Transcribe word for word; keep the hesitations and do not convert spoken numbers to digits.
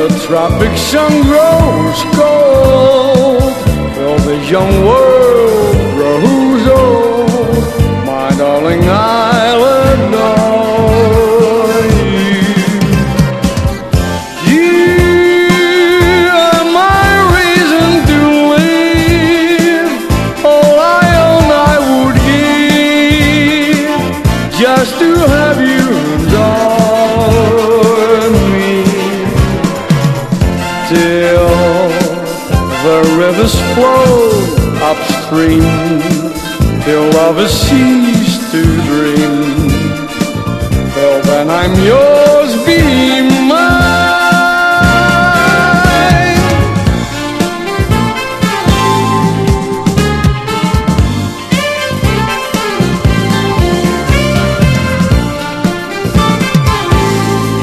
the tropic sun grows cold, till this young world grows old, my darling, I'll adore you. You are my reason to live. All I own I would give, just to have you adore me. Till the rivers flow upstream, till lovers cease to dream, till then I'm yours.